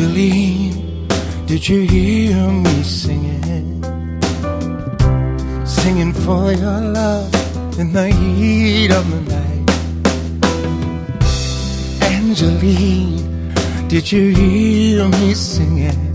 Angeline, did you hear me singing? Singing for your love in the heat of the night. Angeline, did you hear me singing?